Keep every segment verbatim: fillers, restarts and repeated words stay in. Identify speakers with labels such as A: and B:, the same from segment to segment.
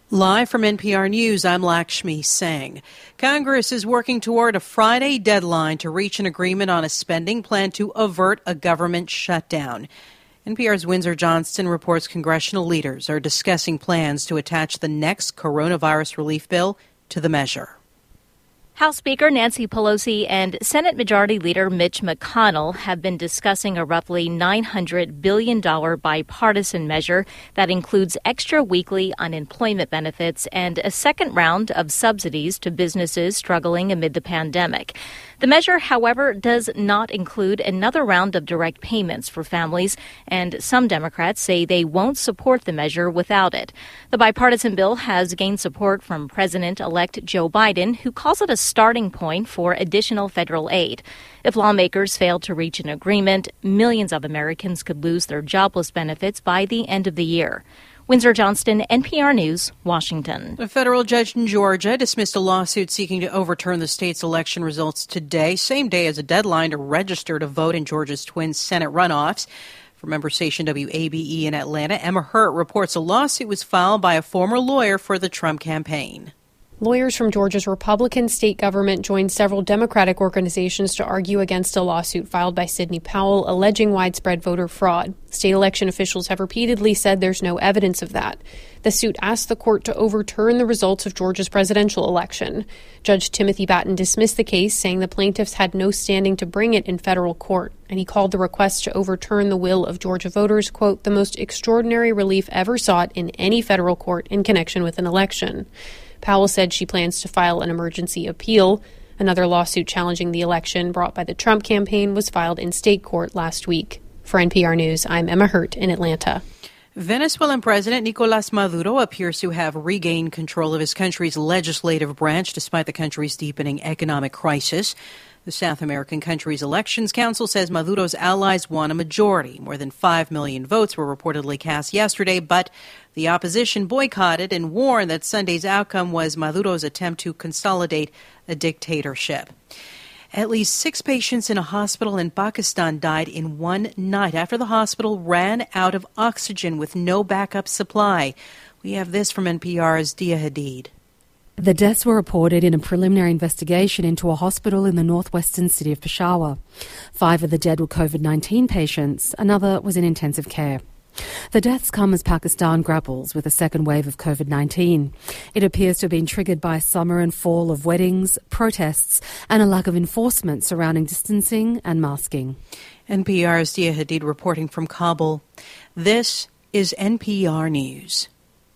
A: Live from N P R News, I'm Lakshmi Singh. Congress is working toward a Friday deadline to reach an agreement on a spending plan to avert a government shutdown. N P R's Windsor Johnston reports congressional leaders are discussing plans to attach the next coronavirus relief bill to the measure.
B: House Speaker Nancy Pelosi and Senate Majority Leader Mitch McConnell have been discussing a roughly nine hundred billion dollars bipartisan measure that includes extra weekly unemployment benefits and a second round of subsidies to businesses struggling amid the pandemic. The measure, however, does not include another round of direct payments for families, and some Democrats say they won't support the measure without it. The bipartisan bill has gained support from President-elect Joe Biden, who calls it a starting point for additional federal aid. If lawmakers fail to reach an agreement, millions of Americans could lose their jobless benefits by the end of the year. Windsor Johnston, N P R News, Washington.
A: A federal judge in Georgia dismissed a lawsuit seeking to overturn the state's election results today, same day as a deadline to register to vote in Georgia's twin Senate runoffs. For member station W A B E in Atlanta, Emma Hurt reports a lawsuit was filed by a former lawyer for the Trump campaign.
C: Lawyers from Georgia's Republican state government joined several Democratic organizations to argue against a lawsuit filed by Sidney Powell alleging widespread voter fraud. State election officials have repeatedly said there's no evidence of that. The suit asked the court to overturn the results of Georgia's presidential election. Judge Timothy Batten dismissed the case, saying the plaintiffs had no standing to bring it in federal court, and he called the request to overturn the will of Georgia voters, quote, the most extraordinary relief ever sought in any federal court in connection with an election. Powell said she plans to file an emergency appeal. Another lawsuit challenging the election brought by the Trump campaign was filed in state court last week. For N P R News, I'm Emma Hurt in Atlanta.
A: Venezuelan President Nicolas Maduro appears to have regained control of his country's legislative branch despite the country's deepening economic crisis. The South American country's elections council says Maduro's allies won a majority. More than five million votes were reportedly cast yesterday, but the opposition boycotted and warned that Sunday's outcome was Maduro's attempt to consolidate a dictatorship. At least six patients in a hospital in Pakistan died in one night after the hospital ran out of oxygen with no backup supply. We have this from N P R's Dia Hadid.
D: The deaths were reported in a preliminary investigation into a hospital in the northwestern city of Peshawar. Five of the dead were COVID nineteen patients. Another was in intensive care. The deaths come as Pakistan grapples with a second wave of COVID nineteen. It appears to have been triggered by summer and fall of weddings, protests, and a lack of enforcement surrounding distancing and masking.
A: N P R's Dia Hadid reporting from Kabul. This is N P R News.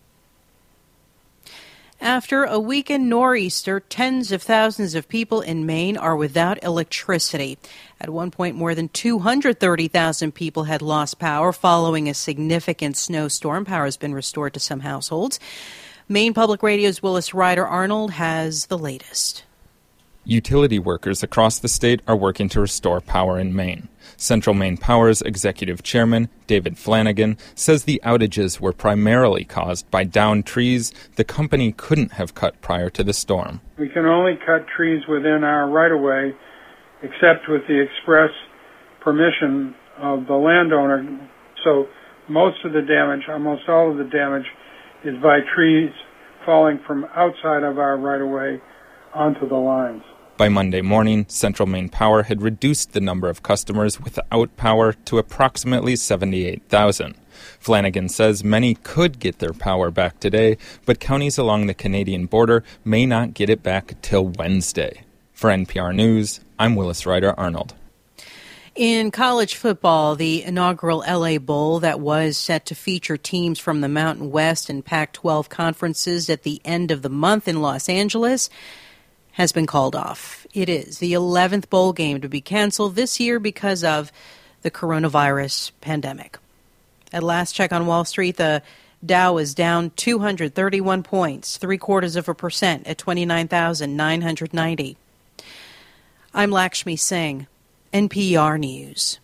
A: After a weekend nor'easter, tens of thousands of people in Maine are without electricity. At one point, more than two hundred thirty thousand people had lost power following a significant snowstorm. Power has been restored to some households. Maine Public Radio's Willis Ryder Arnold has the latest.
E: Utility workers across the state are working to restore power in Maine. Central Maine Power's executive chairman, David Flanagan, says the outages were primarily caused by downed trees the company couldn't have cut prior to the storm.
F: We can only cut trees within our right-of-way, except with the express permission of the landowner. So most of the damage, almost all of the damage, is by trees falling from outside of our right-of-way onto the lines.
E: By Monday morning, Central Maine Power had reduced the number of customers without power to approximately seventy-eight thousand. Flanagan says many could get their power back today, but counties along the Canadian border may not get it back till Wednesday. For N P R News, I'm Willis Ryder Arnold.
A: In college football, the inaugural L A Bowl that was set to feature teams from the Mountain West and Pac twelve conferences at the end of the month in Los Angeles has been called off. It is the eleventh bowl game to be canceled this year because of the coronavirus pandemic. At last check on Wall Street, the Dow is down two hundred thirty-one points, three quarters of a percent at twenty-nine thousand nine hundred ninety. I'm Lakshmi Singh, N P R News.